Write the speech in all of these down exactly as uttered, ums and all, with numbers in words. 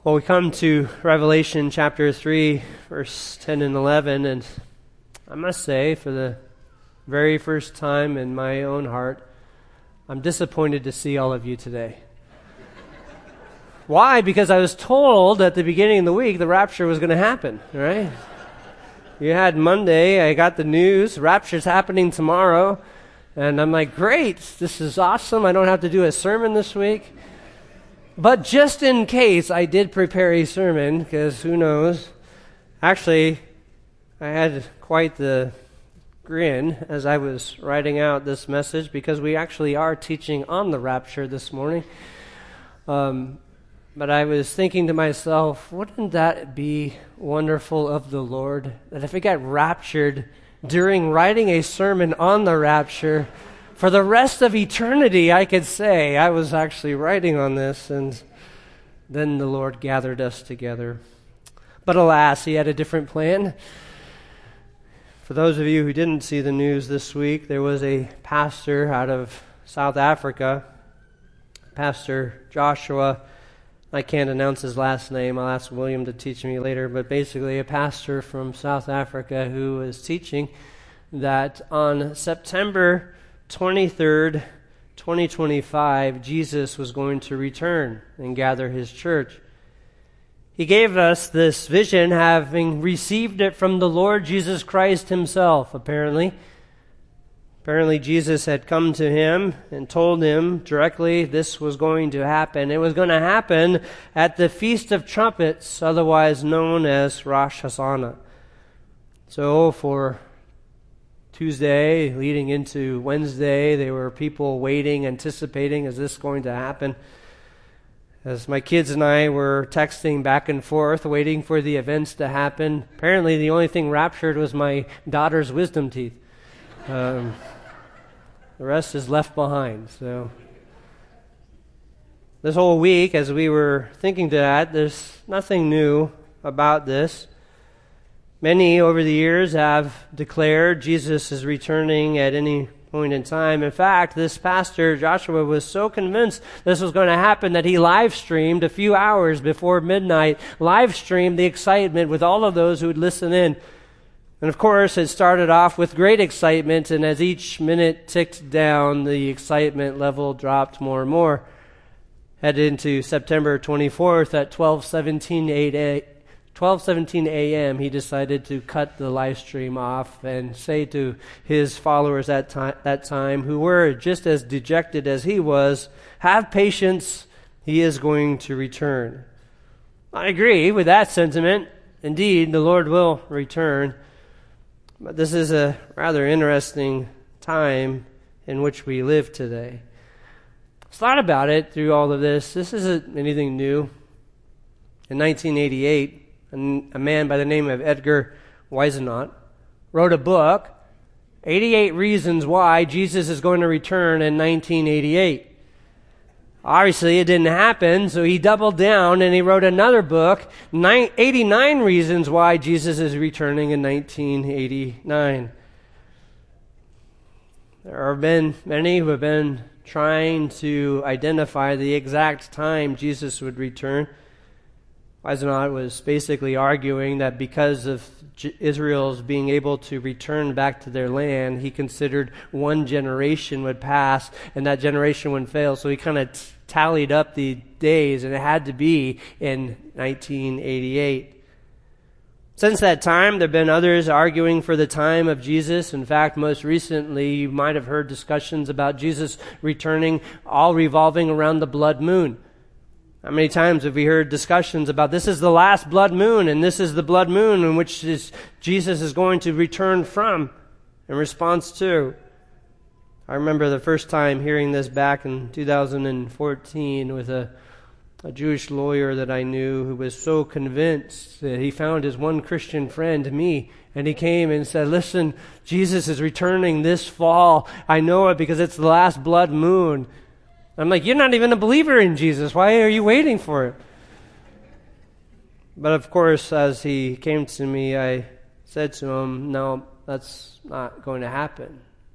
Well, we come to Revelation chapter three, verse ten and eleven, and I must say, for the very first time in my own heart, I'm disappointed to see all of you today. Why? Because I was told at the beginning of the week the rapture was going to happen, right? You had Monday, I got the news, rapture's happening tomorrow, and I'm like, great, this is awesome, I don't have to do a sermon this week. But just in case I did prepare a sermon, because who knows, actually, I had quite the grin as I was writing out this message, because we actually are teaching on the rapture this morning. Um, but I was thinking to myself, wouldn't that be wonderful of the Lord, that if I got raptured during writing a sermon on the rapture, for the rest of eternity, I could say I was actually writing on this, and then the Lord gathered us together. But alas, He had a different plan. For those of you who didn't see the news this week, there was a pastor out of South Africa, Pastor Joshua. I can't announce his last name. I'll ask William to teach me later. But basically, a pastor from South Africa who was teaching that on September twenty-third, twenty twenty-five, Jesus was going to return and gather His church. He gave us this vision, having received it from the Lord Jesus Christ Himself, apparently. Apparently, Jesus had come to him and told him directly this was going to happen. It was going to happen at the Feast of Trumpets, otherwise known as Rosh Hashanah. So, for Tuesday, leading into Wednesday, there were people waiting, anticipating, is this going to happen? As my kids and I were texting back and forth, waiting for the events to happen, apparently the only thing raptured was my daughter's wisdom teeth. Um, the rest is left behind. So this whole week, as we were thinking to that, there's nothing new about this. Many over the years have declared Jesus is returning at any point in time. In fact, this pastor, Joshua, was so convinced this was going to happen that he live streamed a few hours before midnight, live streamed the excitement with all of those who would listen in. And of course, it started off with great excitement, and as each minute ticked down, the excitement level dropped more and more. Headed into September twenty-fourth at twelve seventeen a.m., he decided to cut the live stream off and say to his followers at ti- that time, who were just as dejected as he was, have patience, He is going to return. I agree with that sentiment. Indeed, the Lord will return. But this is a rather interesting time in which we live today. I've thought about it through all of this. This isn't anything new. In nineteen eighty-eight, a man by the name of Edgar Whisenant wrote a book, eighty-eight Reasons Why Jesus is Going to Return in nineteen eighty-eight. Obviously, it didn't happen, so he doubled down and he wrote another book, eighty-nine Reasons Why Jesus is Returning in nineteen eighty-nine. There have been many who have been trying to identify the exact time Jesus would return. Whisenant was basically arguing that because of Israel's being able to return back to their land, he considered one generation would pass and that generation would fail. So he kind of t- tallied up the days, and it had to be in nineteen eighty-eight. Since that time, there have been others arguing for the time of Jesus. In fact, most recently, you might have heard discussions about Jesus returning, all revolving around the blood moon. How many times have we heard discussions about this is the last blood moon, and this is the blood moon in which this, Jesus is going to return from in response to? I remember the first time hearing this back in two thousand fourteen with a, a Jewish lawyer that I knew who was so convinced that he found his one Christian friend, me, and he came and said, listen, Jesus is returning this fall. I know it because it's the last blood moon. I'm like, you're not even a believer in Jesus. Why are you waiting for it? But of course, as he came to me, I said to him, no, that's not going to happen.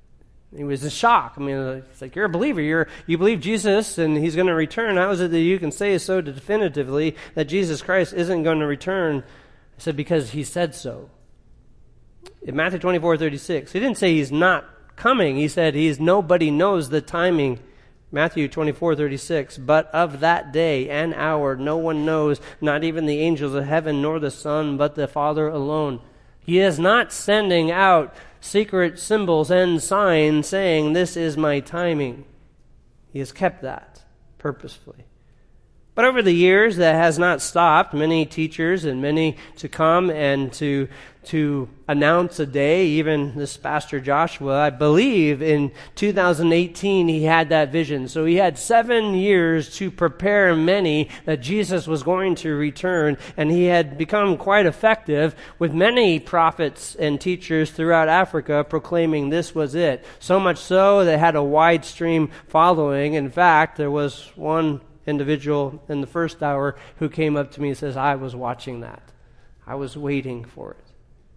He was in shock. I mean, it's like, you're a believer. You're, you believe Jesus and he's going to return. How is it that you can say so definitively that Jesus Christ isn't going to return? I said, because he said so. In Matthew twenty-four thirty-six, he didn't say he's not coming. He said he's nobody knows the timing. Matthew twenty-four thirty-six, but of that day and hour no one knows, not even the angels of heaven nor the Son, but the Father alone. He is not sending out secret symbols and signs saying, this is my timing. He has kept that purposefully. But over the years, that has not stopped. Many teachers and many to come and to to announce a day, even this Pastor Joshua, I believe in two thousand eighteen he had that vision. So he had seven years to prepare many that Jesus was going to return, and he had become quite effective with many prophets and teachers throughout Africa proclaiming this was it. So much so that it had a wide stream following. In fact, there was one individual in the first hour who came up to me and says, I was watching that. I was waiting for it.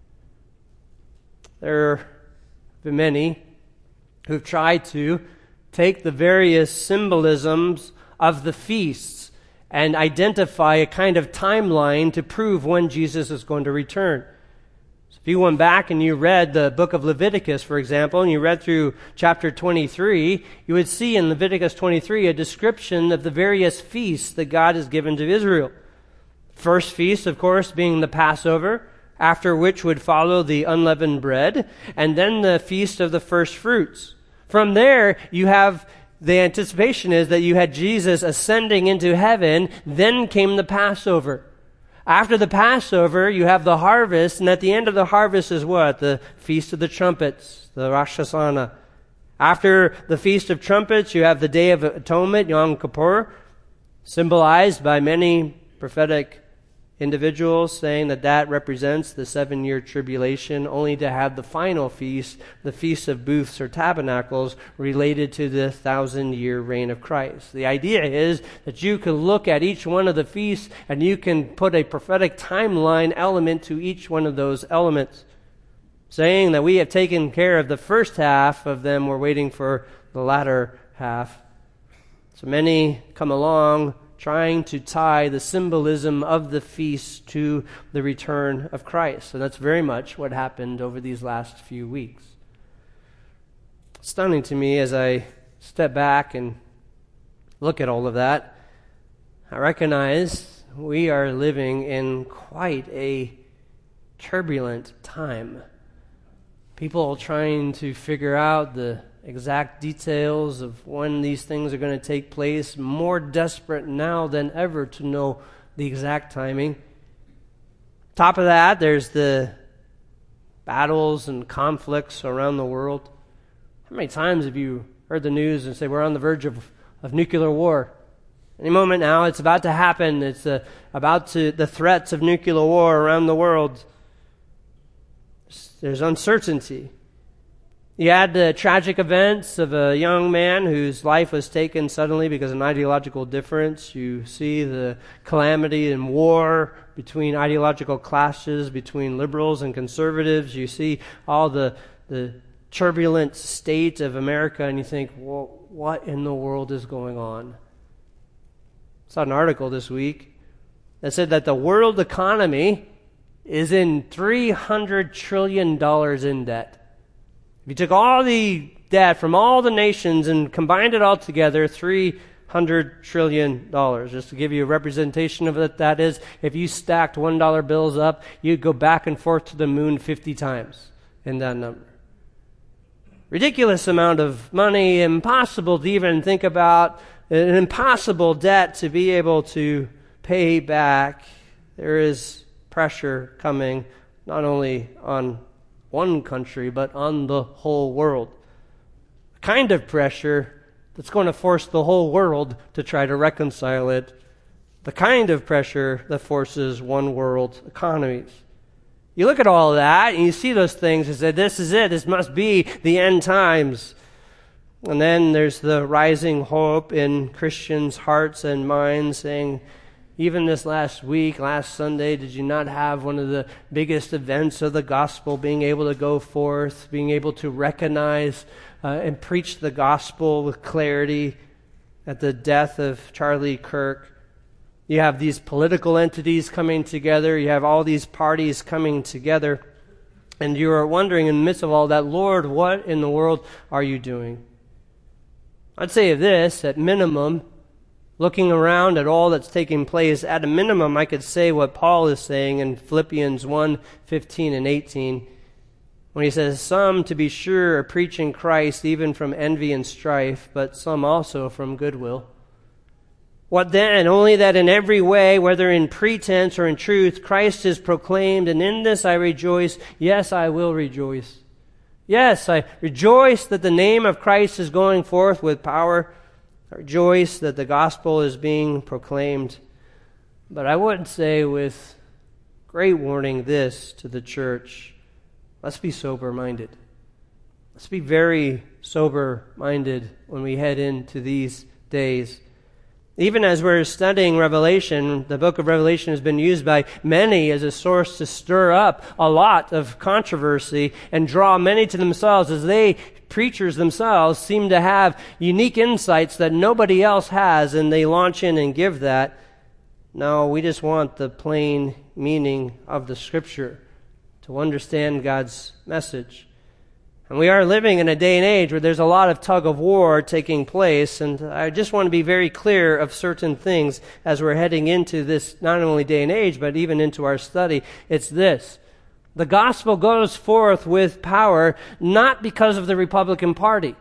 There have been many who've tried to take the various symbolisms of the feasts and identify a kind of timeline to prove when Jesus is going to return. So if you went back and you read the book of Leviticus, for example, and you read through chapter twenty-three, you would see in Leviticus twenty-three a description of the various feasts that God has given to Israel. First feast, of course, being the Passover, after which would follow the unleavened bread, and then the feast of the first fruits. From there, you have the anticipation is that you had Jesus ascending into heaven, then came the Passover. After the Passover, you have the harvest, and at the end of the harvest is what? The Feast of the Trumpets, the Rosh Hashanah. After the Feast of Trumpets, you have the Day of Atonement, Yom Kippur, symbolized by many prophetic individuals saying that that represents the seven-year tribulation, only to have the final feast, the Feast of Booths or Tabernacles, related to the thousand-year reign of Christ. The idea is that you can look at each one of the feasts and you can put a prophetic timeline element to each one of those elements, saying that we have taken care of the first half of them, we're waiting for the latter half. So many come along trying to tie the symbolism of the feast to the return of Christ. And that's very much what happened over these last few weeks. Stunning to me as I step back and look at all of that, I recognize we are living in quite a turbulent time. People trying to figure out the exact details of when these things are going to take place, more desperate now than ever to know the exact timing. Top of that, there's the battles and conflicts around the world. How many times have you heard the news and say we're on the verge of, of nuclear war? Any moment now, it's about to happen. It's uh, about to the threats of nuclear war around the world. There's uncertainty. You had the tragic events of a young man whose life was taken suddenly because of an ideological difference. You see the calamity and war between ideological clashes between liberals and conservatives. You see all the the turbulent state of America, and you think, well, what in the world is going on? I saw an article this week that said that the world economy is in three hundred trillion dollars in debt. If you took all the debt from all the nations and combined it all together, three hundred trillion dollars. Just to give you a representation of what that is, if you stacked one dollar bills up, you'd go back and forth to the moon fifty times in that number. Ridiculous amount of money, impossible to even think about, an impossible debt to be able to pay back. There is pressure coming not only on one country, but on the whole world. A kind of pressure that's going to force the whole world to try to reconcile it. The kind of pressure that forces one world economies. You look at all of that, and you see those things and say, this is it, this must be the end times. And then there's the rising hope in Christians' hearts and minds saying, Even this last week, last Sunday, did you not have one of the biggest events of the gospel, being able to go forth, being able to recognize uh, and preach the gospel with clarity at the death of Charlie Kirk? You have these political entities coming together. You have all these parties coming together. And you are wondering in the midst of all that, Lord, what in the world are you doing? I'd say this, at minimum, looking around at all that's taking place, at a minimum, I could say what Paul is saying in Philippians one, fifteen and eighteen, when he says, some, to be sure, are preaching Christ even from envy and strife, but some also from goodwill. What then? Only that in every way, whether in pretense or in truth, Christ is proclaimed, and in this I rejoice. Yes, I will rejoice. Yes, I rejoice that the name of Christ is going forth with power. I rejoice that the gospel is being proclaimed. But I would say with great warning this to the church: let's be sober-minded. Let's be very sober-minded when we head into these days. Even as we're studying Revelation, the book of Revelation has been used by many as a source to stir up a lot of controversy and draw many to themselves, as they, preachers themselves, seem to have unique insights that nobody else has, and they launch in and give that. No, we just want the plain meaning of the Scripture to understand God's message. And we are living in a day and age where there's a lot of tug of war taking place, and I just want to be very clear of certain things as we're heading into this not only day and age, but even into our study. It's this: the gospel goes forth with power not because of the Republican Party.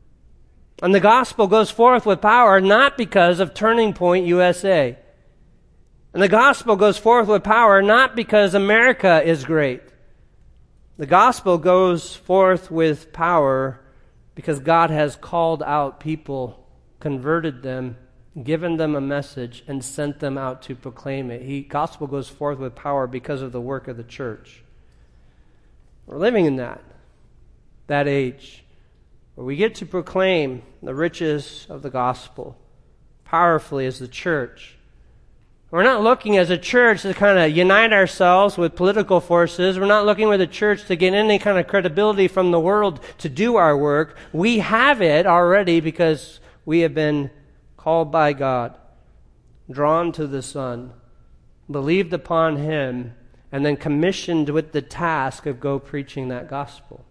And the gospel goes forth with power not because of Turning Point U S A. And the gospel goes forth with power not because America is great. The gospel goes forth with power because God has called out people, converted them, given them a message, and sent them out to proclaim it. The gospel goes forth with power because of the work of the church. We're living in that, that age, where we get to proclaim the riches of the gospel powerfully as the church. We're not looking as a church to kind of unite ourselves with political forces. We're not looking with a church to get any kind of credibility from the world to do our work. We have it already because we have been called by God, drawn to the Son, believed upon Him, and then commissioned with the task of go preaching that gospel.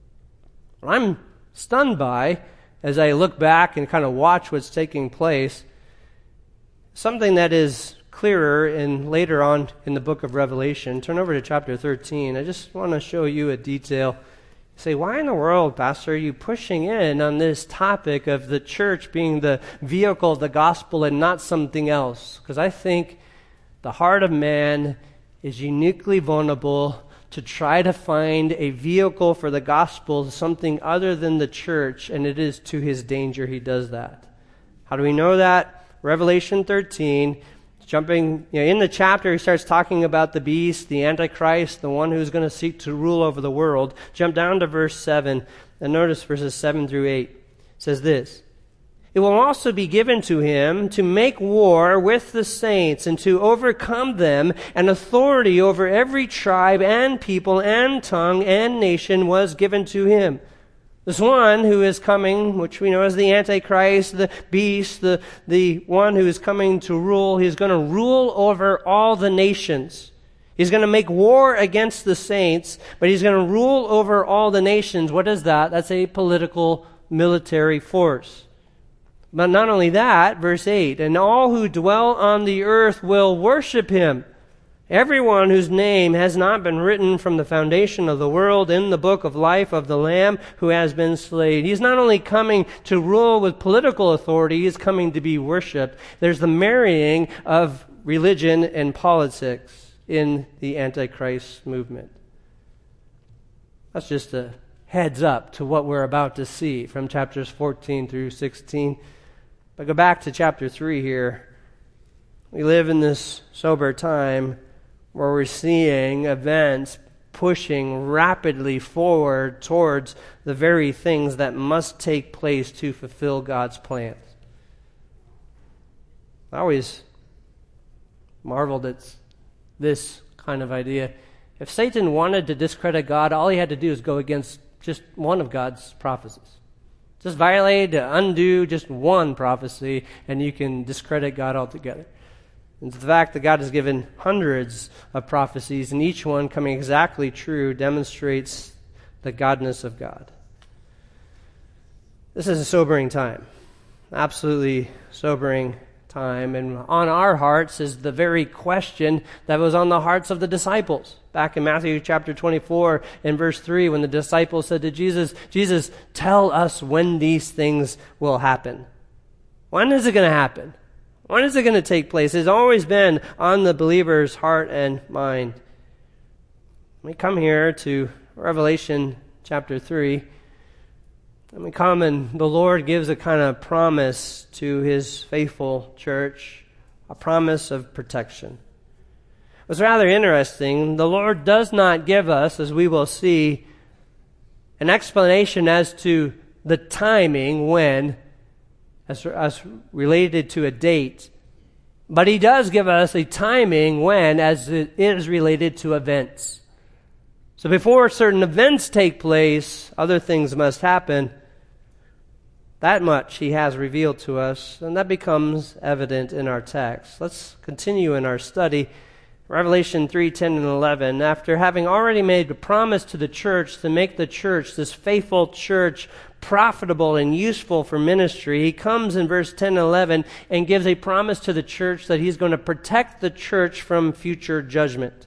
What I'm stunned by, as I look back and kind of watch what's taking place, something that is clearer in later on in the book of Revelation. Turn over to chapter thirteen. I just want to show you a detail. You say, why in the world, Pastor, are you pushing in on this topic of the church being the vehicle of the gospel and not something else? Because I think the heart of man is uniquely vulnerable to try to find a vehicle for the gospel, something other than the church, and it is to his danger he does that. How do we know that? Revelation thirteen, jumping you know, in the chapter, he starts talking about the beast, the Antichrist, the one who's going to seek to rule over the world. Jump down to verse seven, and notice verses seven through eight. It says this: it will also be given to him to make war with the saints and to overcome them, and authority over every tribe and people and tongue and nation was given to him. This one who is coming, which we know as the Antichrist, the beast, the, the one who is coming to rule, he's going to rule over all the nations. He's going to make war against the saints, but he's going to rule over all the nations. What is that? That's a political military force. But not only that, verse eight, and all who dwell on the earth will worship him. Everyone whose name has not been written from the foundation of the world in the book of life of the Lamb who has been slain. He's not only coming to rule with political authority, he's coming to be worshipped. There's the marrying of religion and politics in the Antichrist movement. That's just a heads up to what we're about to see from chapters fourteen through sixteen. But go back to chapter three here. We live in this sober time where we're seeing events pushing rapidly forward towards the very things that must take place to fulfill God's plans. I always marveled at this kind of idea. If Satan wanted to discredit God, all he had to do is go against just one of God's prophecies. Just violate, undo just one prophecy, and you can discredit God altogether. And the fact that God has given hundreds of prophecies, and each one coming exactly true, demonstrates the godness of God. This is a sobering time. Absolutely sobering time. And on our hearts is the very question that was on the hearts of the disciples. Back in Matthew chapter twenty-four in verse three, when the disciples said to Jesus, Jesus, tell us when these things will happen. When is it going to happen? When is it going to take place? It's always been on the believer's heart and mind. We come here to Revelation chapter three, and we come and the Lord gives a kind of promise to his faithful church, a promise of protection. It's rather interesting. The Lord does not give us, as we will see, an explanation as to the timing when, as, as related to a date. But he does give us a timing when, as it is related to events. So before certain events take place, other things must happen. That much he has revealed to us, and that becomes evident in our text. Let's continue in our study. Revelation three, ten, and eleven. After having already made a promise to the church to make the church, this faithful church, profitable and useful for ministry, he comes in verse ten and eleven and gives a promise to the church that he's going to protect the church from future judgment.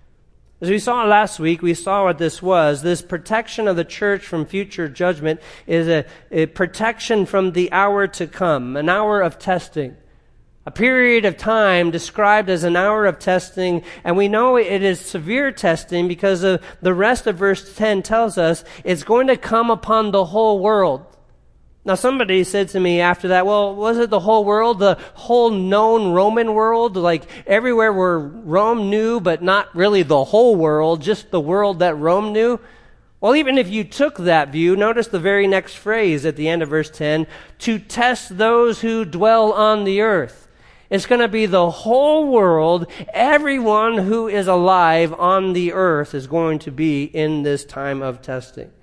As we saw last week, we saw what this was. This protection of the church from future judgment is a, a protection from the hour to come, an hour of testing. A period of time described as an hour of testing, and we know it is severe testing because of the rest of verse ten tells us it's going to come upon the whole world. Now somebody said to me after that, well, was it the whole world, the whole known Roman world, like everywhere where Rome knew, but not really the whole world, just the world that Rome knew? Well, even if you took that view, notice the very next phrase at the end of verse ten, to test those who dwell on the earth. It's going to be the whole world. Everyone who is alive on the earth is going to be in this time of testing.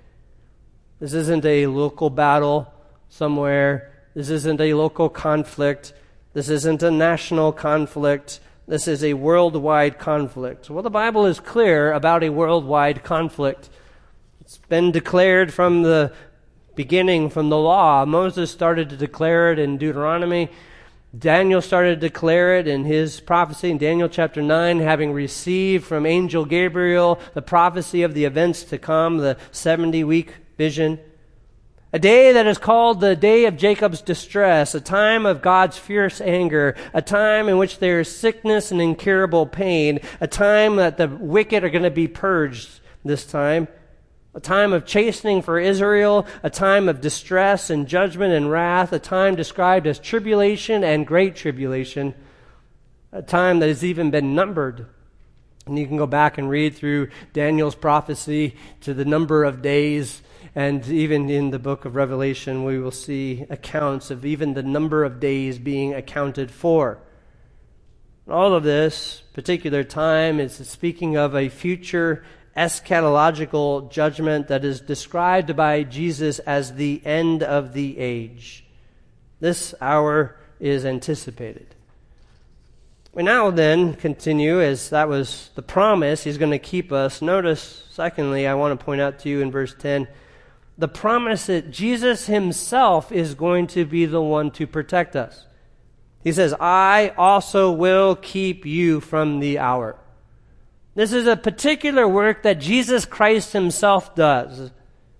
This isn't a local battle somewhere. This isn't a local conflict. This isn't a national conflict. This is a worldwide conflict. Well, the Bible is clear about a worldwide conflict. It's been declared from the beginning, from the law. Moses started to declare it in Deuteronomy. Daniel started to declare it in his prophecy in Daniel chapter nine, having received from angel Gabriel the prophecy of the events to come, the seventy-week vision. A day that is called the day of Jacob's distress, a time of God's fierce anger, a time in which there is sickness and incurable pain, a time that the wicked are going to be purged this time. A time of chastening for Israel, a time of distress and judgment and wrath, a time described as tribulation and great tribulation, a time that has even been numbered. And you can go back and read through Daniel's prophecy to the number of days, and even in the book of Revelation we will see accounts of even the number of days being accounted for. All of this particular time is speaking of a future eschatological judgment that is described by Jesus as the end of the age. This hour is anticipated. We now then continue, as that was the promise he's going to keep us. Notice, secondly, I want to point out to you in verse ten, the promise that Jesus himself is going to be the one to protect us. He says, I also will keep you from the hour. This is a particular work that Jesus Christ himself does.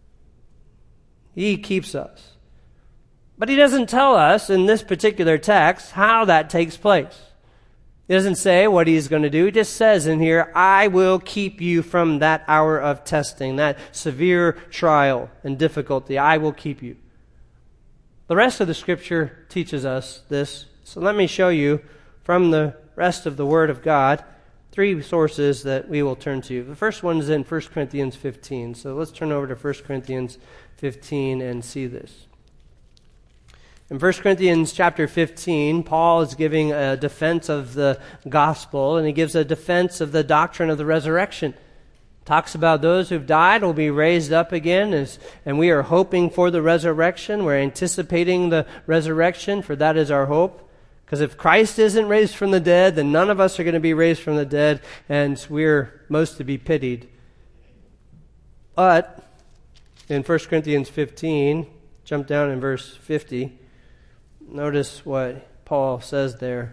He keeps us. But he doesn't tell us in this particular text how that takes place. He doesn't say what he's going to do. He just says in here, I will keep you from that hour of testing, that severe trial and difficulty. I will keep you. The rest of the Scripture teaches us this. So let me show you from the rest of the Word of God three sources that we will turn to. The first one is in First Corinthians fifteen. So let's turn over to First Corinthians fifteen and see this. In First Corinthians chapter fifteen, Paul is giving a defense of the gospel, and he gives a defense of the doctrine of the resurrection. Talks about those who've died will be raised up again, as, and we are hoping for the resurrection. We're anticipating the resurrection, for that is our hope. Because if Christ isn't raised from the dead, then none of us are going to be raised from the dead, and we're most to be pitied. But in First Corinthians fifteen, jump down in verse fifty, notice what Paul says there.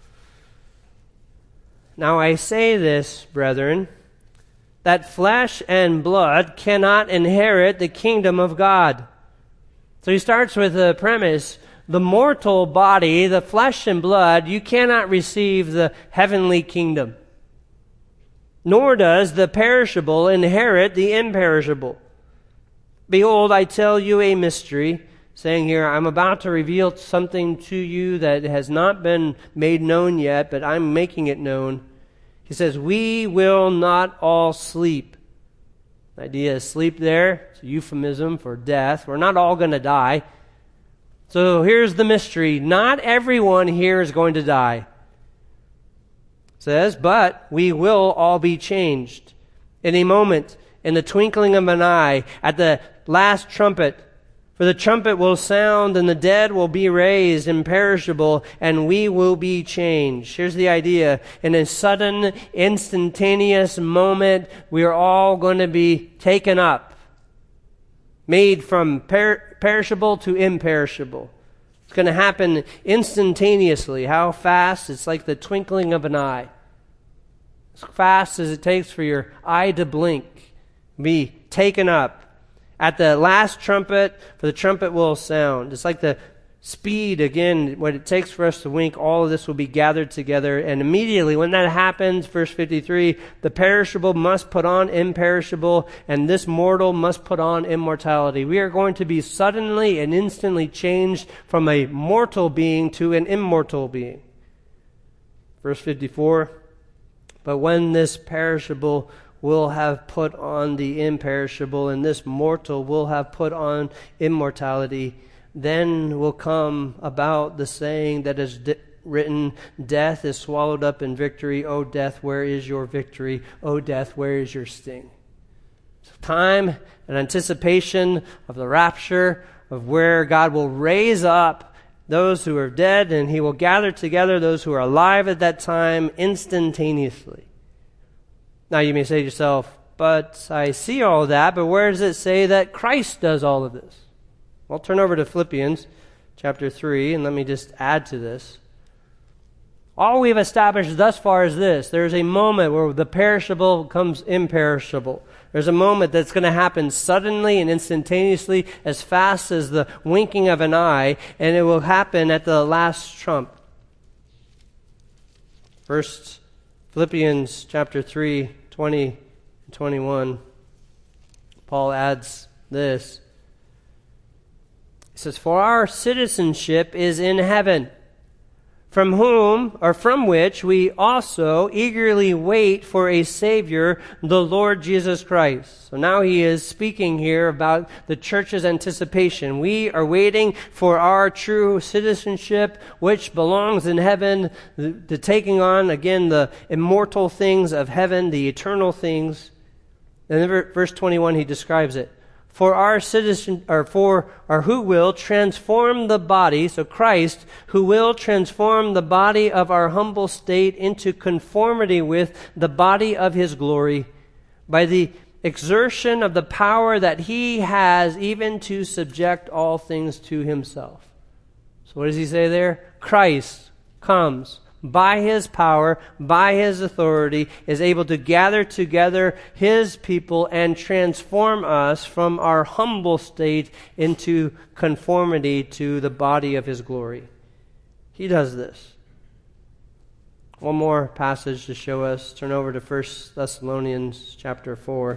Now I say this, brethren, that flesh and blood cannot inherit the kingdom of God. So he starts with the premise, the mortal body, the flesh and blood, you cannot receive the heavenly kingdom. Nor does the perishable inherit the imperishable. Behold, I tell you a mystery, saying here, I'm about to reveal something to you that has not been made known yet, but I'm making it known. He says, we will not all sleep. The idea is sleep there. It's a euphemism for death. We're not all going to die. So here's the mystery. Not everyone here is going to die. It says, but we will all be changed. In a moment, in the twinkling of an eye, at the last trumpet. For the trumpet will sound, and the dead will be raised imperishable, and we will be changed. Here's the idea. In a sudden, instantaneous moment, we are all going to be taken up. Made from per- perishable to imperishable. It's going to happen instantaneously. How fast? It's like the twinkling of an eye. As fast as it takes for your eye to blink. Be taken up. At the last trumpet, for the trumpet will sound. It's like the speed, again, what it takes for us to wink, all of this will be gathered together. And immediately when that happens, verse fifty-three, the perishable must put on imperishable, and this mortal must put on immortality. We are going to be suddenly and instantly changed from a mortal being to an immortal being. Verse fifty-four, but when this perishable will have put on the imperishable, and this mortal will have put on immortality, then will come about the saying that is di- written, death is swallowed up in victory. O death, where is your victory? O death, where is your sting? So time and anticipation of the rapture, of where God will raise up those who are dead, and he will gather together those who are alive at that time instantaneously. Now you may say to yourself, but I see all that, but where does it say that Christ does all of this? Well, turn over to Philippians chapter three, and let me just add to this. All we've established thus far is this. There's a moment where the perishable becomes imperishable. There's a moment that's going to happen suddenly and instantaneously, as fast as the winking of an eye, and it will happen at the last trump. First Philippians chapter three, twenty and twenty-one, Paul adds this. He says, for our citizenship is in heaven, from whom, or from which, we also eagerly wait for a Savior, the Lord Jesus Christ. So now he is speaking here about the church's anticipation. We are waiting for our true citizenship, which belongs in heaven, the, the taking on, again, the immortal things of heaven, the eternal things. And in verse twenty-one, he describes it. For our citizen, or for, or who will transform the body, so Christ, who will transform the body of our humble state into conformity with the body of his glory, by the exertion of the power that he has even to subject all things to himself. So what does he say there? Christ comes by his power, by his authority, is able to gather together his people and transform us from our humble state into conformity to the body of his glory. He does this. One more passage to show us. Turn over to First Thessalonians chapter four.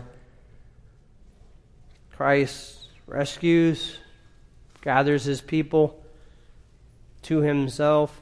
Christ rescues, gathers his people to himself.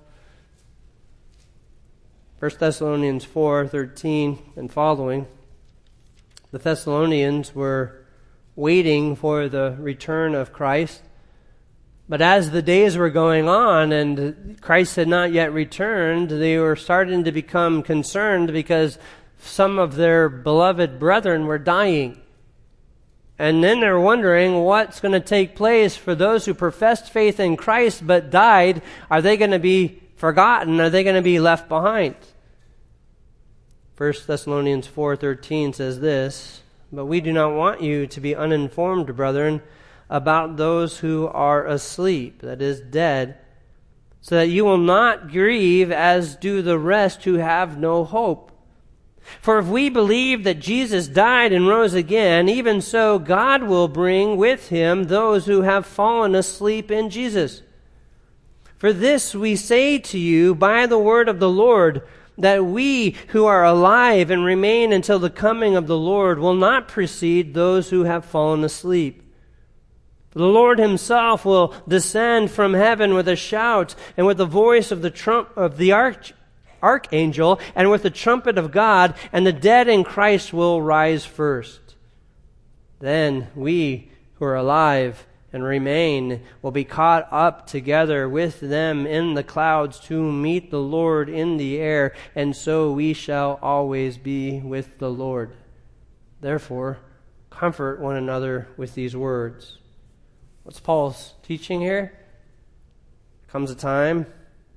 First Thessalonians four, thirteen and following. The Thessalonians were waiting for the return of Christ. But as the days were going on and Christ had not yet returned, they were starting to become concerned because some of their beloved brethren were dying. And then they're wondering what's going to take place for those who professed faith in Christ but died. Are they going to be forgotten? Are they going to be left behind? First Thessalonians four thirteen says this, "But we do not want you to be uninformed, brethren, about those who are asleep," that is, dead, "so that you will not grieve as do the rest who have no hope. For if we believe that Jesus died and rose again, even so God will bring with him those who have fallen asleep in Jesus. For this we say to you by the word of the Lord, that we who are alive and remain until the coming of the Lord will not precede those who have fallen asleep. The Lord himself will descend from heaven with a shout, and with the voice of the trump of the arch, archangel, and with the trumpet of God, and the dead in Christ will rise first. Then we who are alive and remain will be caught up together with them in the clouds to meet the Lord in the air, and so we shall always be with the Lord. Therefore, comfort one another with these words." What's Paul's teaching here? Comes a time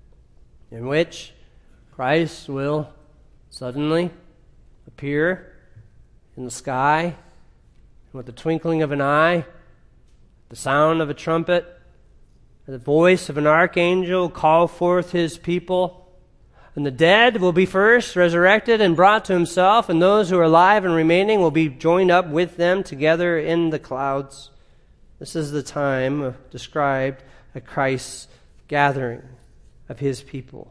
in which Christ will suddenly appear in the sky, and with the twinkling of an eye, the sound of a trumpet, and the voice of an archangel call forth his people. And the dead will be first resurrected and brought to himself, and those who are alive and remaining will be joined up with them together in the clouds. This is the time described at Christ's gathering of his people.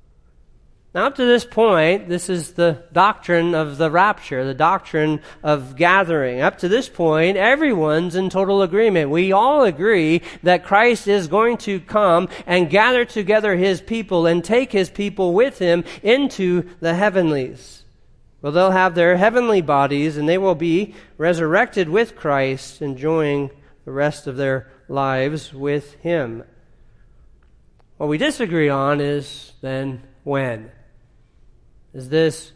Now, up to this point, this is the doctrine of the rapture, the doctrine of gathering. Up to this point, everyone's in total agreement. We all agree that Christ is going to come and gather together his people and take his people with him into the heavenlies. Well, they'll have their heavenly bodies, and they will be resurrected with Christ, enjoying the rest of their lives with him. What we disagree on is then when. Is this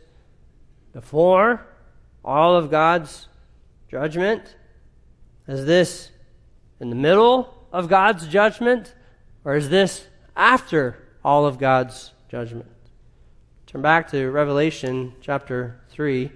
before all of God's judgment? Is this in the middle of God's judgment? Or is this after all of God's judgment? Turn back to Revelation chapter three.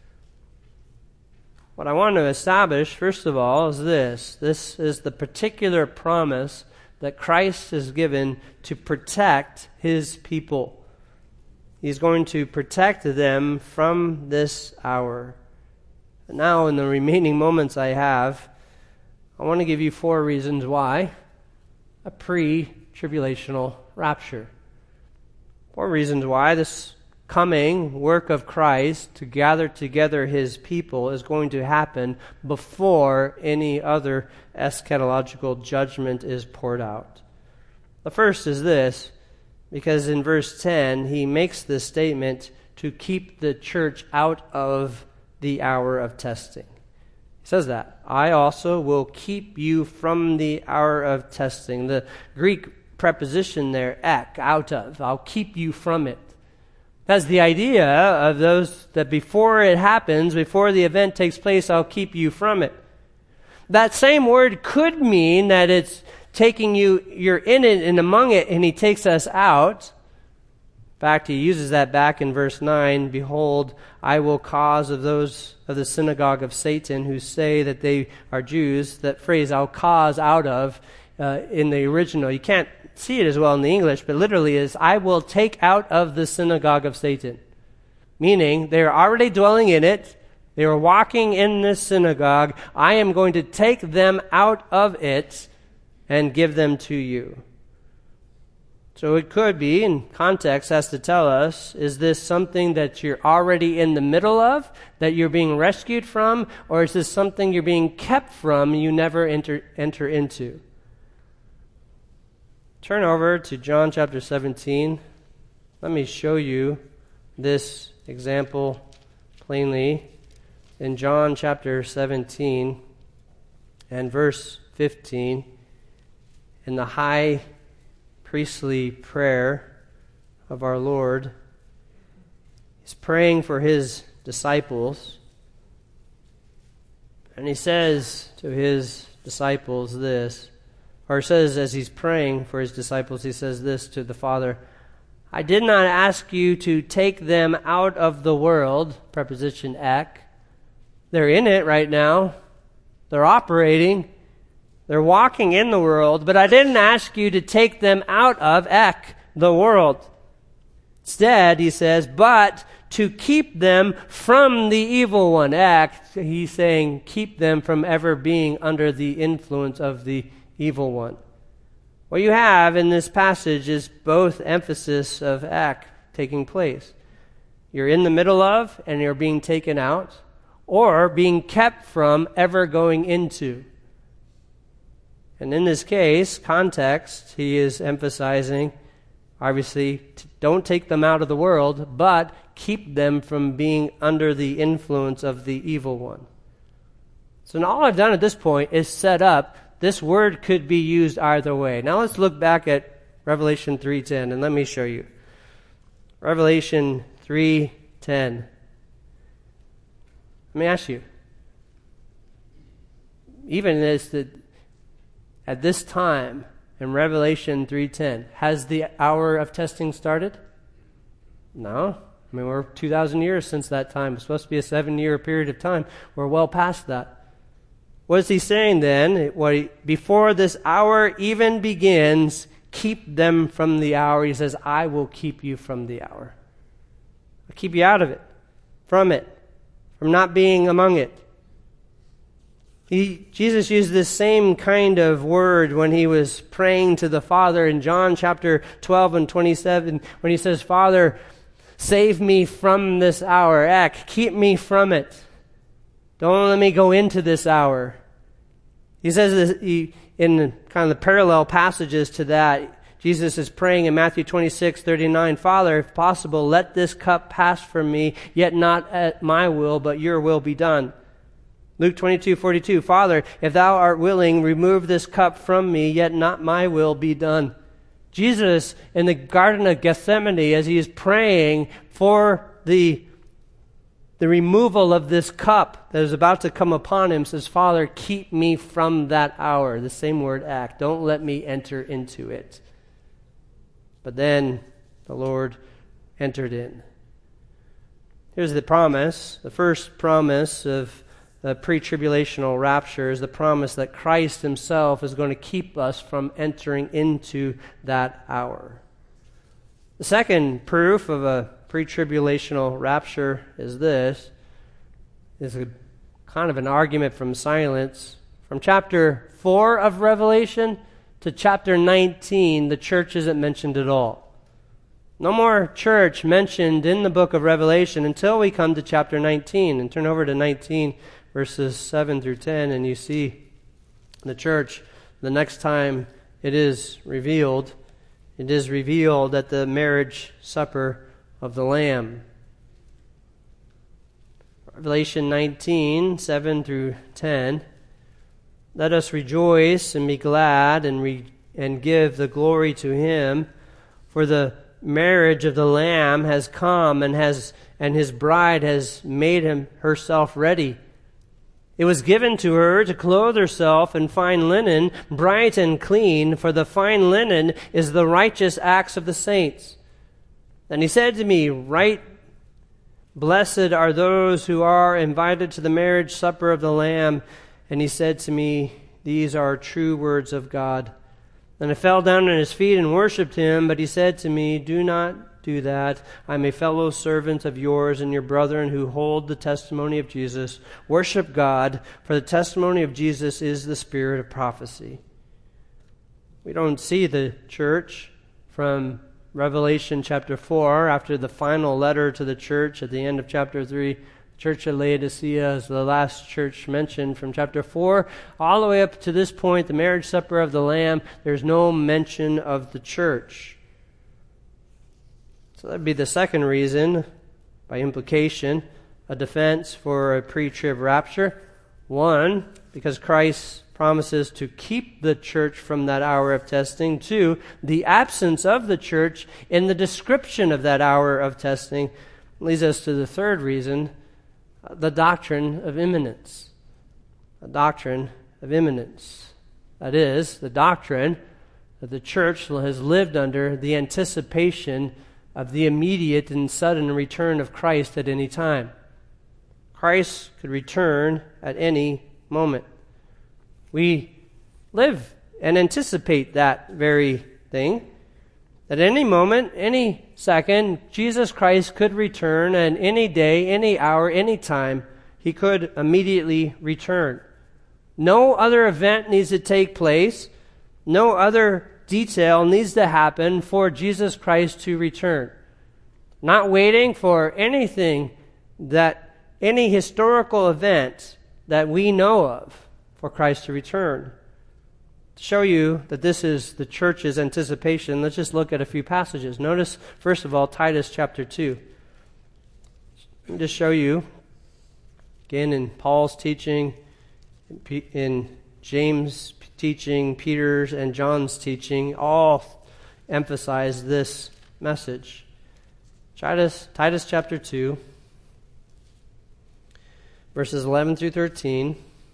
What I want to establish, first of all, is this. This is the particular promise that Christ has given to protect his people. He's going to protect them from this hour. And now, in the remaining moments I have, I want to give you four reasons why a pre-tribulational rapture. Four reasons why this coming work of Christ to gather together his people is going to happen before any other eschatological judgment is poured out. The first is this, because in verse ten, he makes this statement to keep the church out of the hour of testing. He says that, "I also will keep you from the hour of testing." The Greek preposition there, ek, out of, I'll keep you from it. That's the idea of those that before it happens, before the event takes place, I'll keep you from it. That same word could mean that it's taking you, you're in it and among it, and he takes us out. In fact, he uses that back in verse nine. "Behold, I will cause of those of the synagogue of Satan who say that they are Jews," that phrase, "I'll cause out of," uh, in the original. You can't see it as well in the English, but literally is, "I will take out of the synagogue of Satan." Meaning, they're already dwelling in it. They were walking in this synagogue. I am going to take them out of it and give them to you. So it could be, in context, has to tell us, is this something that you're already in the middle of, that you're being rescued from, or is this something you're being kept from, you never enter, enter into? Turn over to John chapter seventeen. Let me show you this example plainly. In John chapter seventeen and verse fifteen, in the high priestly prayer of our Lord. He's praying for his disciples. And he says to his disciples this, or says as he's praying for his disciples, he says this to the Father, I did not ask you to take them out of the world, preposition ek. They're in it right now. They're operating. They're walking in the world, but I didn't ask you to take them out of ek, the world. Instead, he says, but to keep them from the evil one. Ek, he's saying keep them from ever being under the influence of the evil one. What you have in this passage is both emphasis of ek taking place. You're in the middle of and you're being taken out, or being kept from ever going into. And in this case, context, he is emphasizing, obviously, don't take them out of the world, but keep them from being under the influence of the evil one. So now all I've done at this point is set up. This word could be used either way. Now let's look back at Revelation three ten, and let me show you. Revelation three ten. Let me ask you, even as the, at this time in Revelation three ten, has the hour of testing started? No. I mean, we're two thousand years since that time. It's supposed to be a seven-year period of time. We're well past that. What is he saying then? What he, before this hour even begins, keep them from the hour. He says, I will keep you from the hour. I'll keep you out of it, from it, from not being among it. He, Jesus used this same kind of word when he was praying to the Father in John chapter twelve and twenty-seven, when he says, Father, save me from this hour. Ek, keep me from it. Don't let me go into this hour. He says this, he, in kind of the parallel passages to that, Jesus is praying in Matthew twenty-six thirty-nine, Father, if possible, let this cup pass from me, yet not at my will, but your will be done. Luke twenty-two forty-two, Father, if thou art willing, remove this cup from me, yet not my will be done. Jesus, in the Garden of Gethsemane, as he is praying for the The removal of this cup that is about to come upon him, says, Father, keep me from that hour. The same word, act. Don't let me enter into it. But then the Lord entered in. Here's the promise. The first promise of the pre-tribulational rapture is the promise that Christ himself is going to keep us from entering into that hour. The second proof of a pre-tribulational rapture is this, is a kind of an argument from silence. From chapter four of Revelation to chapter nineteen, the church isn't mentioned at all. No more church mentioned in the book of Revelation until we come to chapter nineteen. And turn over to nineteen, verses seven through ten, and you see the church, the next time it is revealed, it is revealed at the marriage supper of the Lamb. Revelation nineteen, seven through ten. Let us rejoice and be glad and re- and give the glory to him, for the marriage of the Lamb has come, and has and his bride has made him herself ready. It was given to her to clothe herself in fine linen, bright and clean, for the fine linen is the righteous acts of the saints. And he said to me, Right, blessed are those who are invited to the marriage supper of the Lamb. And he said to me, These are true words of God. And I fell down at his feet and worshipped him, but he said to me, Do not do that. I'm a fellow servant of yours and your brethren who hold the testimony of Jesus. Worship God, for the testimony of Jesus is the spirit of prophecy. We don't see the church from Revelation chapter four, after the final letter to the church at the end of chapter three. The church at Laodicea is the last church mentioned from chapter four, all the way up to this point, the marriage supper of the Lamb. There's no mention of the church. So that'd be the second reason, by implication, a defense for a pre-trib rapture. One, because Christ promises to keep the church from that hour of testing. Two, the absence of the church in the description of that hour of testing leads us to the third reason, the doctrine of imminence. The doctrine of imminence. That is, the doctrine that the church has lived under the anticipation of the immediate and sudden return of Christ at any time. Christ could return at any moment. We live and anticipate that very thing. At any moment, any second, Jesus Christ could return, and any day, any hour, any time, he could immediately return. No other event needs to take place. No other detail needs to happen for Jesus Christ to return. Not waiting for anything that, any historical event that we know of for Christ to return. To show you that this is the church's anticipation, let's just look at a few passages. Notice, first of all, Titus chapter two. Let me just show you, again, in Paul's teaching, in James' teaching, Peter's and John's teaching, all emphasize this message. Titus, Titus chapter two, verses eleven through thirteen.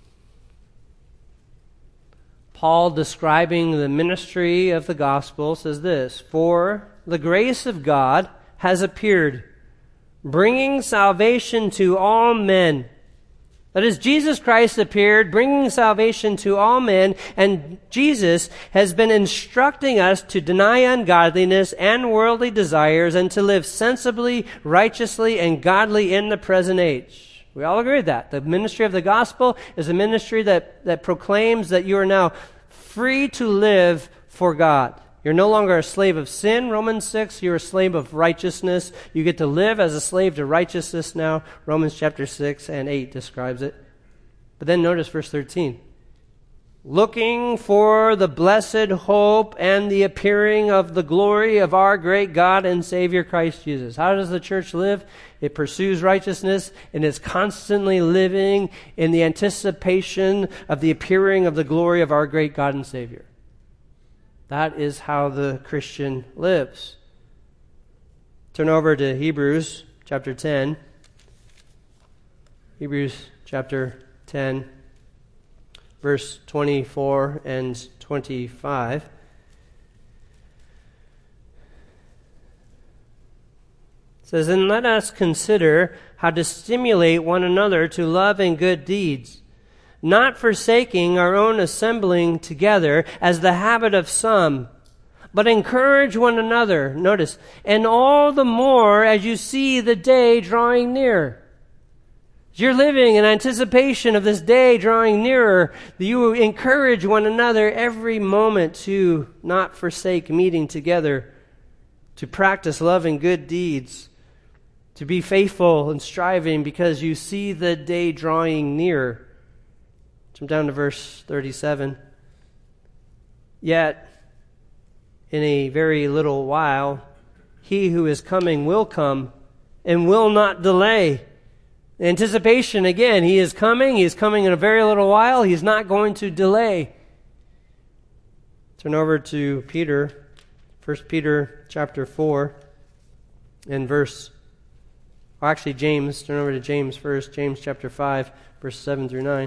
Paul, describing the ministry of the gospel, says this: "For the grace of God has appeared, bringing salvation to all men." That is, Jesus Christ appeared, bringing salvation to all men, and Jesus has been instructing us to deny ungodliness and worldly desires and to live sensibly, righteously, and godly in the present age. We all agree with that. The ministry of the gospel is a ministry that, that proclaims that you are now free to live for God. You're no longer a slave of sin, Romans six. You're a slave of righteousness. You get to live as a slave to righteousness now. Romans chapter six and eight describes it. But then notice verse thirteen. "Looking for the blessed hope and the appearing of the glory of our great God and Savior Christ Jesus." How does the church live? It pursues righteousness and is constantly living in the anticipation of the appearing of the glory of our great God and Savior. That is how the Christian lives. Turn over to Hebrews chapter ten. Hebrews chapter ten, verse twenty-four and twenty-five. It says, "And let us consider how to stimulate one another to love and good deeds, not forsaking our own assembling together as the habit of some, but encourage one another." Notice, "and all the more as you see the day drawing near." You're living in anticipation of this day drawing nearer. You encourage one another every moment to not forsake meeting together, to practice love and good deeds, to be faithful and striving because you see the day drawing near. Jump down to verse thirty-seven. "Yet, in a very little while, he who is coming will come and will not delay." Anticipation, again, he is coming. He is coming in a very little while. He's not going to delay. Turn over to Peter, First Peter chapter four, and verse, or actually James. Turn over to James first, James chapter five, verse seven through nine.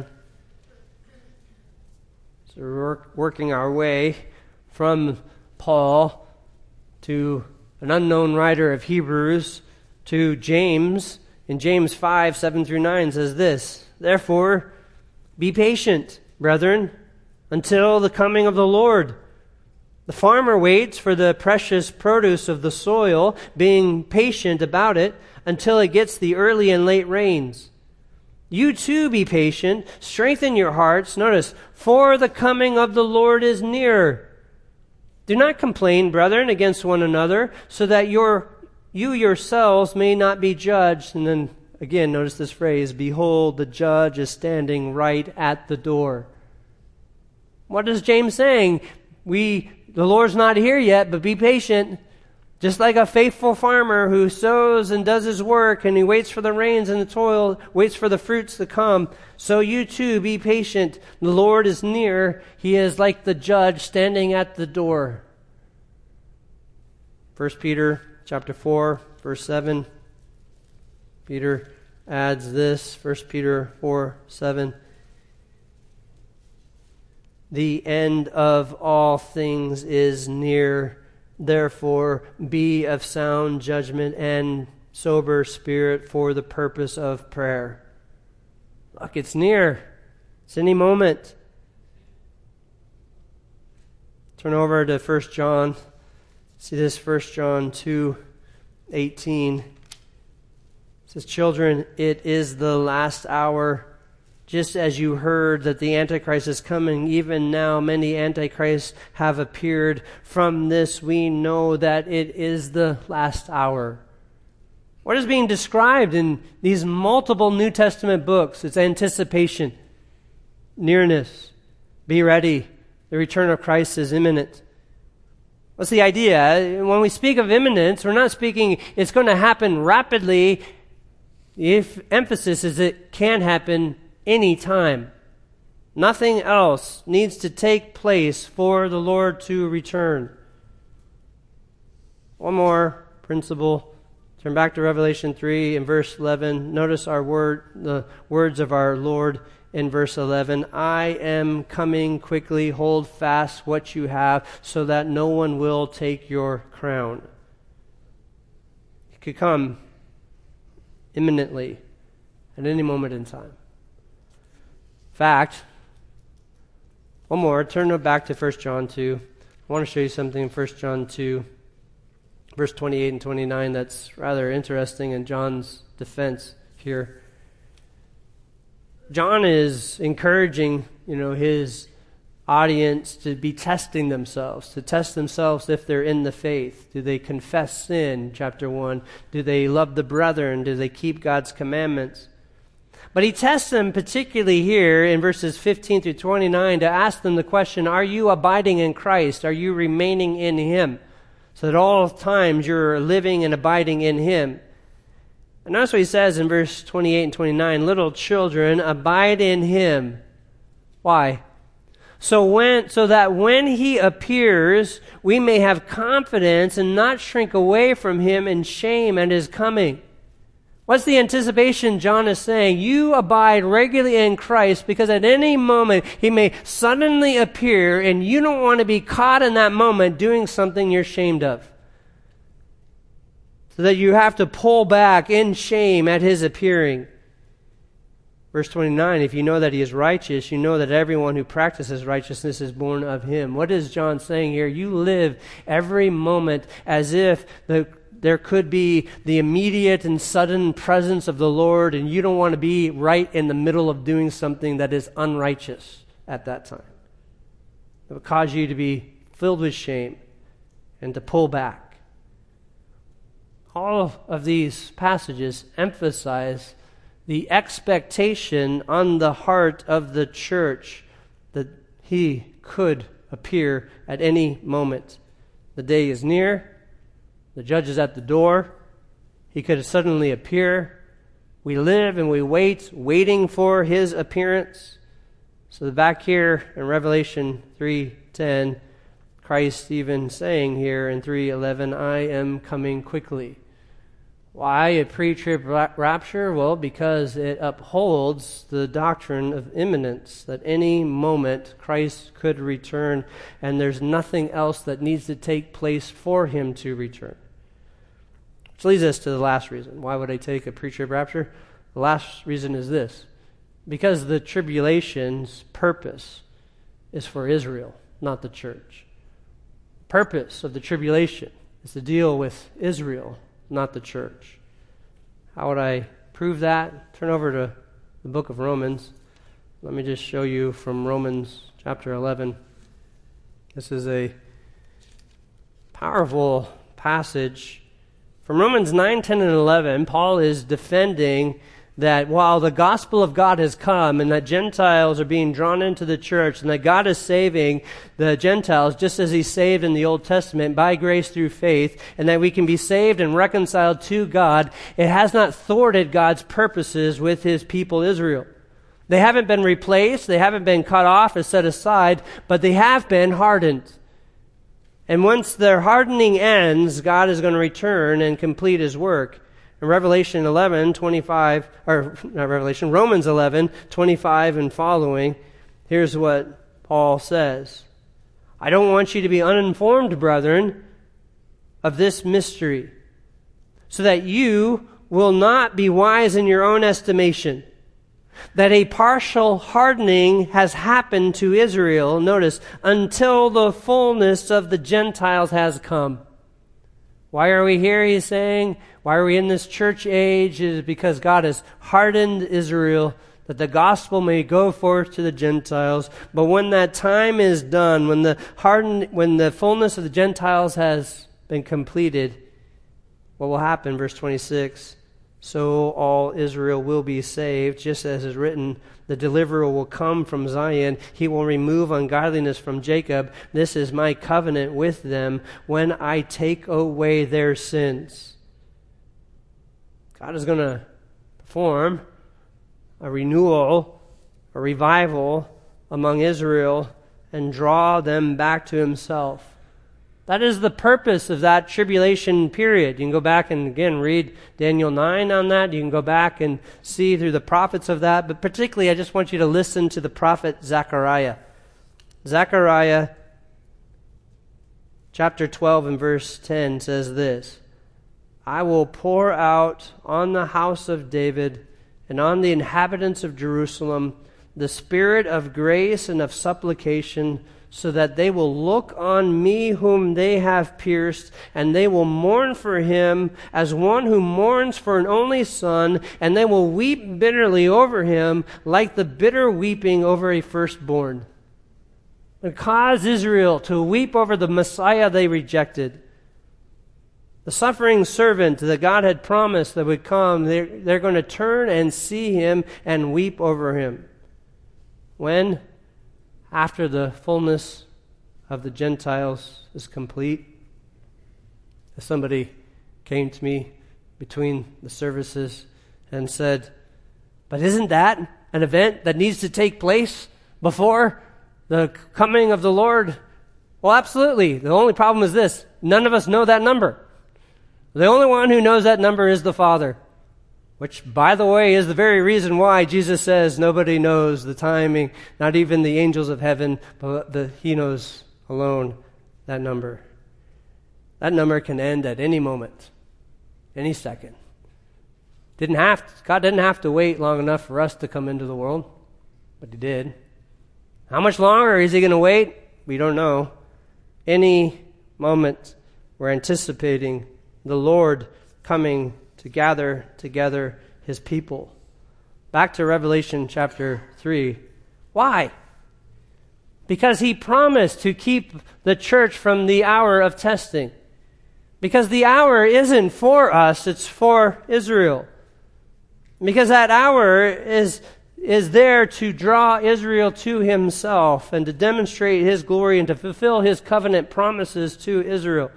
So we're work, working our way from Paul to an unknown writer of Hebrews to James. In James five, seven through nine says this: "Therefore, be patient, brethren, until the coming of the Lord. The farmer waits for the precious produce of the soil, being patient about it until it gets the early and late rains. You too be patient, strengthen your hearts." Notice, "for the coming of the Lord is near. Do not complain, brethren, against one another, so that your you yourselves may not be judged." And then again, notice this phrase: "Behold, the judge is standing right at the door." What is James saying? We, the Lord's not here yet, but be patient. Just like a faithful farmer who sows and does his work and he waits for the rains and the toil, waits for the fruits to come, so you too be patient. The Lord is near. He is like the judge standing at the door. First Peter chapter four, verse seven. Peter adds this, First Peter four, seven. The end of all things is near. Therefore, be of sound judgment and sober spirit for the purpose of prayer. Look, it's near. It's any moment. Turn over to First John. See this, First John two eighteen. It says, children, it is the last hour. Just as you heard that the Antichrist is coming, even now many Antichrists have appeared. From this we know that it is the last hour. What is being described in these multiple New Testament books? It's anticipation, nearness, be ready. The return of Christ is imminent. What's the idea? When we speak of imminence, we're not speaking it's going to happen rapidly. The emphasis is it can happen any time. Nothing else needs to take place for the Lord to return. One more principle. Turn back to Revelation three and verse eleven. Notice our word, the words of our Lord in verse eleven. I am coming quickly. Hold fast what you have, so that no one will take your crown. It could come imminently at any moment in time. Fact, one more, turn back to First John two. I want to show you something in First John two, verse twenty-eight and twenty-nine that's rather interesting in John's defense here. John is encouraging, you know, his audience to be testing themselves, to test themselves if they're in the faith. Do they confess sin, chapter one? Do they love the brethren? Do they keep God's commandments? But he tests them particularly here in verses fifteen through twenty-nine to ask them the question, are you abiding in Christ? Are you remaining in Him? So that all times you're living and abiding in Him. And notice what he says in verse twenty-eight and twenty-nine, little children, abide in Him. Why? So when, so that when He appears, we may have confidence and not shrink away from Him in shame at His coming. What's the anticipation John is saying? You abide regularly in Christ because at any moment He may suddenly appear and you don't want to be caught in that moment doing something you're ashamed of. So that you have to pull back in shame at His appearing. Verse twenty-nine, if you know that He is righteous, you know that everyone who practices righteousness is born of Him. What is John saying here? You live every moment as if the there could be the immediate and sudden presence of the Lord, and you don't want to be right in the middle of doing something that is unrighteous at that time. It will cause you to be filled with shame and to pull back. All of these passages emphasize the expectation on the heart of the church that He could appear at any moment. The day is near. The judge is at the door. He could suddenly appear. We live and we wait, waiting for His appearance. So back here in Revelation three ten, Christ even saying here in three eleven, I am coming quickly. Why a pre-trib rapture? Well, because it upholds the doctrine of imminence, that any moment Christ could return, and there's nothing else that needs to take place for Him to return. Which leads us to the last reason. Why would I take a pre-trib rapture? The last reason is this. Because the tribulation's purpose is for Israel, not the church. The purpose of the tribulation is to deal with Israel, not the church. How would I prove that? Turn over to the book of Romans. Let me just show you from Romans chapter eleven. This is a powerful passage. From Romans nine, ten, and eleven, Paul is defending that while the gospel of God has come and that Gentiles are being drawn into the church and that God is saving the Gentiles just as he saved in the Old Testament by grace through faith, and that we can be saved and reconciled to God, it has not thwarted God's purposes with his people Israel. They haven't been replaced, they haven't been cut off or set aside, but they have been hardened. And once their hardening ends, God is going to return and complete his work. In Revelation eleven, twenty-five, or not Revelation, Romans eleven, twenty-five and following, here's what Paul says. I don't want you to be uninformed, brethren, of this mystery, so that you will not be wise in your own estimation, that a partial hardening has happened to Israel, notice, until the fullness of the Gentiles has come. Why are we here, he's saying? Why are we in this church age? It is because God has hardened Israel, that the gospel may go forth to the Gentiles. But when that time is done, when the hardened, when the fullness of the Gentiles has been completed, what will happen? Verse twenty-six, so all Israel will be saved, just as is written, the deliverer will come from Zion. He will remove ungodliness from Jacob. This is my covenant with them when I take away their sins. God is going to perform a renewal, a revival among Israel and draw them back to himself. That is the purpose of that tribulation period. You can go back and, again, read Daniel nine on that. You can go back and see through the prophets of that. But particularly, I just want you to listen to the prophet Zechariah. Zechariah chapter twelve and verse ten says this, I will pour out on the house of David and on the inhabitants of Jerusalem the spirit of grace and of supplication, so that they will look on me whom they have pierced, and they will mourn for him as one who mourns for an only son, and they will weep bitterly over him like the bitter weeping over a firstborn. And cause Israel to weep over the Messiah they rejected. The suffering servant that God had promised that would come, they're, they're going to turn and see him and weep over him. When? After the fullness of the Gentiles is complete. Somebody came to me between the services and said, but isn't that an event that needs to take place before the coming of the Lord? Well, absolutely. The only problem is this. None of us know that number. The only one who knows that number is the Father. Which, by the way, is the very reason why Jesus says nobody knows the timing, not even the angels of heaven, but the, he knows alone that number. That number can end at any moment, any second. Didn't have to, God didn't have to wait long enough for us to come into the world, but he did. How much longer is he going to wait? We don't know. Any moment we're anticipating the Lord coming to gather together his people. Back to Revelation chapter three. Why? Because he promised to keep the church from the hour of testing. Because the hour isn't for us, it's for Israel. Because that hour is, is there to draw Israel to himself and to demonstrate his glory and to fulfill his covenant promises to Israel.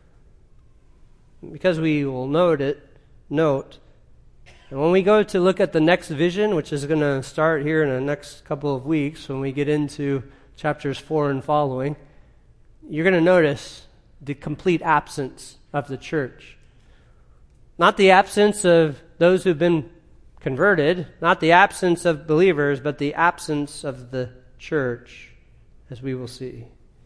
Because we will note it, note, and when we go to look at the next vision, which is going to start here in the next couple of weeks, when we get into chapters four and following, you're going to notice the complete absence of the church. Not the absence of those who've been converted, not the absence of believers, but the absence of the church, as we will see.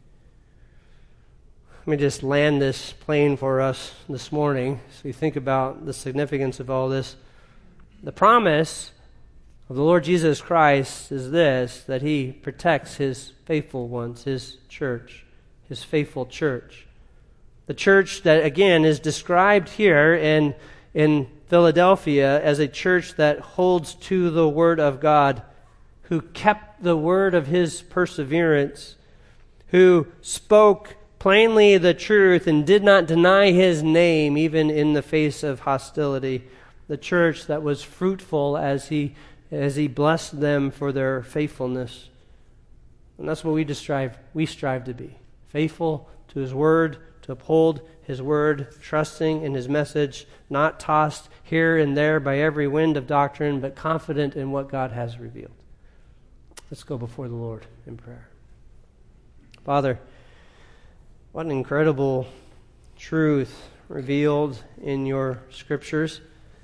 Let me just land this plane for us this morning so we think about the significance of all this. The promise of the Lord Jesus Christ is this, that he protects his faithful ones, his church, his faithful church. The church that, again, is described here in, in Philadelphia as a church that holds to the Word of God, who kept the word of his perseverance, who spoke plainly the truth and did not deny his name even in the face of hostility. the church that was fruitful as he as he blessed them for their faithfulness. And that's what we just strive we strive to be. Faithful to his word, to uphold his word, trusting in his message, not tossed here and there by every wind of doctrine, but confident in what God has revealed. Let's go before the Lord in prayer. Father, what an incredible truth revealed in your scriptures.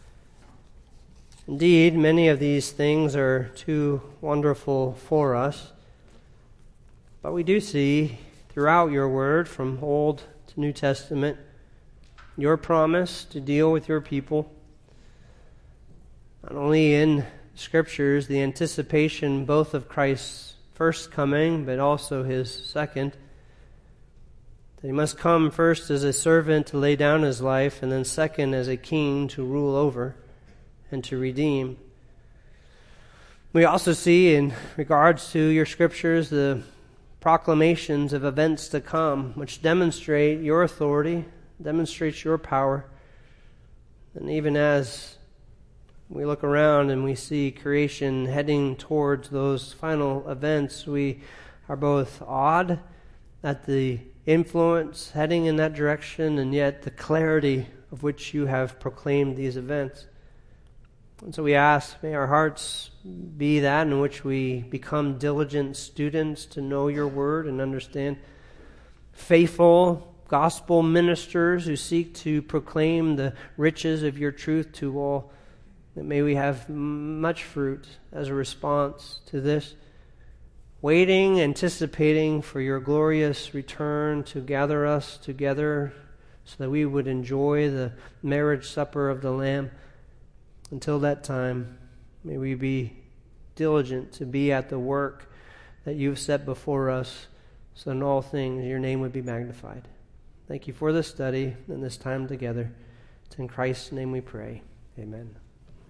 Indeed, many of these things are too wonderful for us. But we do see throughout your word, from Old to New Testament, your promise to deal with your people. Not only in scriptures, the anticipation both of Christ's first coming, but also his second. That he must come first as a servant to lay down his life, and then second as a king to rule over and to redeem. We also see in regards to your scriptures the proclamations of events to come, which demonstrate your authority, demonstrates your power. And even as we look around and we see creation heading towards those final events, we are both awed at the influence heading in that direction, and yet the clarity of which you have proclaimed these events. And so we ask, may our hearts be that in which we become diligent students to know your word and understand, faithful gospel ministers who seek to proclaim the riches of your truth to all. That may we have much fruit as a response to this, waiting, anticipating for your glorious return to gather us together so that we would enjoy the marriage supper of the Lamb. Until that time, may we be diligent to be at the work that you've set before us, so in all things your name would be magnified. Thank you for this study and this time together. It's in Christ's name we pray. Amen.